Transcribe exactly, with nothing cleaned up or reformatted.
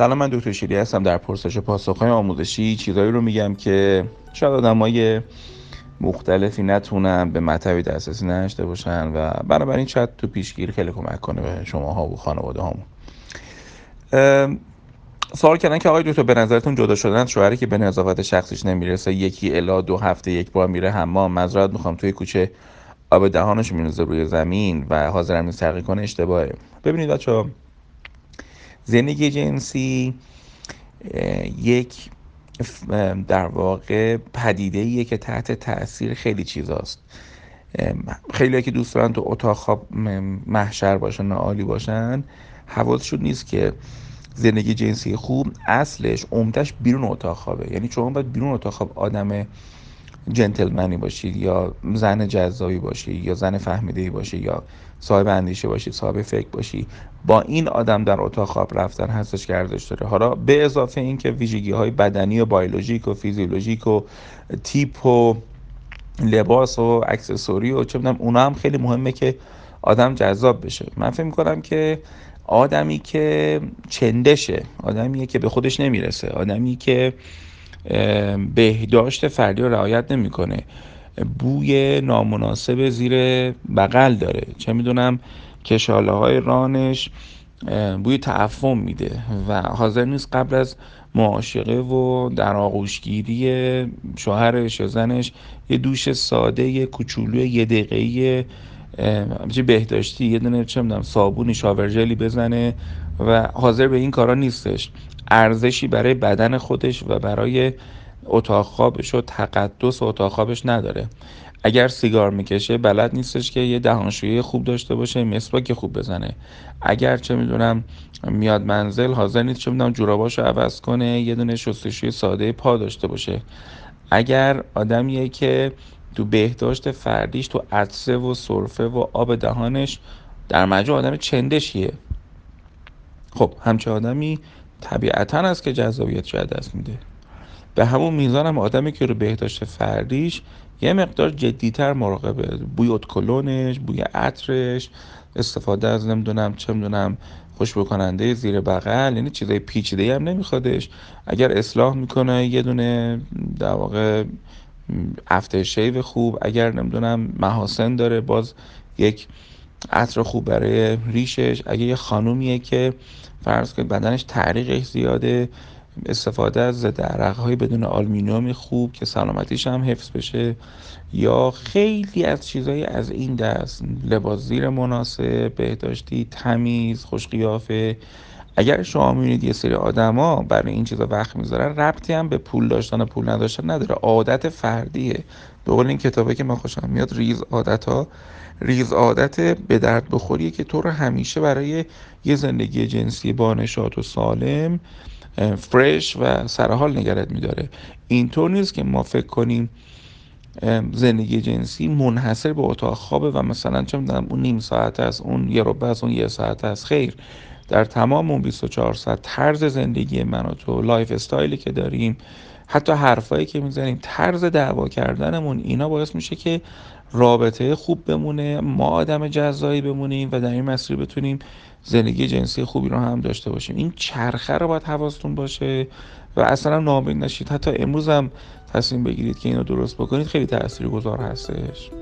سلام، من دکتر شیری هستم. در پرسش پاسخ‌های آموزشی چیزایی رو میگم که شاید آدمای مختلفی نتونن به مطلبی دسترسی نداشته باشن و بنابراین شاید تو پیشگیری خیلی کمک کنه به شماها و خانواده هامون. سوال کردن که آقای دکتر به نظرتون جدا شدن شوهری که به نظافت شخصیش نمیرسه، یکی الی دو هفته یک بار میره حمام، معذرت میخوام توی کوچه آب دهانش میریزه روی زمین و حاضر نیست تغییر کنه، اشتباهه. ببینید بچه‌ها، زندگی جنسی یک در واقع پدیده‌ایه که تحت تاثیر خیلی چیزاست. خیلی که دوست دارن تو اتاق خواب محشر باشن و عالی باشن، حواسشون نیست که زندگی جنسی خوب اصلش عمدش بیرون اتاق خوابه. یعنی شما باید بیرون اتاق خواب آدم جنتلمنی باشید یا زن جذابی باشی یا زن فهمیده‌ای باشی یا صاحب اندیشه باشی، صاحب فکر باشی، با این آدم در اتاق خواب رفتن هستش که ارزش داره. حالا به اضافه این که ویژگی‌های بدنی و بیولوژیک و فیزیولوژیک و تیپ و لباس و اکسسوری و چه می‌دونم اونا هم خیلی مهمه که آدم جذاب بشه. من فکر می‌کنم که آدمی که چندشه، آدمیه که به خودش نمیرسه، آدمی که بهداشت فردی رو رعایت نمیکنه، بوی نامناسب زیر بغل داره، چه میدونم کشاله های رانش بوی تعفن میده و حاضر نیست قبل از معاشقه و در آغوشگیری شوهرش یا زنش یه دوش ساده یه کوچولوی یه دقیقه‌ای بهداشتی، یه دونه چه میدونم صابونی، شاور ژلی بزنه و حاضر به این کارا نیستش. ارزشی برای بدن خودش و برای اتاق خوابش و تقدس اتاق خوابش نداره. اگر سیگار میکشه بلد نیستش که یه دهانشویی خوب داشته باشه، مسواک خوب بزنه. اگر چه میدونم میاد منزل حاضر نیست چه میدونم جوراباشو عوض کنه، یه دونه شستشوی ساده پا داشته باشه. اگر آدمیه که تو بهداشت فردیش تو عطسه و سرفه و آب دهانش در مجموع آدم چندشیه، خب همچه آدمی طبیعتاً است که جذابیتش از دست میده. به همون میزان هم آدمی که رو بهداشت فردیش یه مقدار جدیتر مراقبه، بوی ادکلونش، بوی عطرش، استفاده از نمیدونم چه میدونم خوشبو کننده زیر بغل، یعنی چیزای پیچیده هم نمیخوادش. اگر اصلاح میکنه یه دونه در واقع افتر شیو خوب، اگر نمیدونم محاسن داره باز یک عطر خوب برای ریشش. اگه یه خانومیه که فرض کنید بدنش تعریقش زیاده، استفاده از ضد عرق‌های بدون آلومینیوم خوب که سلامتیش هم حفظ بشه، یا خیلی از چیزایی از این دست، لباس زیر مناسب، بهداشتی، تمیز، خوش قیافه. اگر شما می‌بینید یه سری آدما برای این چیزا وقت میذارن، ربطی هم به پول داشتن و پول نداشتن نداره، عادت فردیه. به قول این کتابه که من خوشم میاد، ریز عادت‌ها، ریز عادت به درد بخوریه که تو رو همیشه برای یه زندگی جنسی بانشات و سالم فرش و سرحال نگرت میداره. اینطور نیست که ما فکر کنیم زندگی جنسی منحصر به اتاق خوابه و مثلا چه میدونم اون نیم ساعت است، اون یه ربع است، اون یه ساعت است. خیر، در تمام اون بیست و چهار ساعت طرز زندگی من و تو، لایف استایلی که داریم، حتی حرفایی که میزنیم، طرز دعوا کردنمون، اینا باعث میشه که رابطه خوب بمونه، ما آدم جذابی بمونیم و در این مسیر بتونیم زندگی جنسی خوبی رو هم داشته باشیم. این چرخه رو باید حواستون باشه و اصلا ناامید نشید. حتی امروز هم تصمیم بگیرید که اینو درست بکنید، خیلی تاثیرگذار هستش.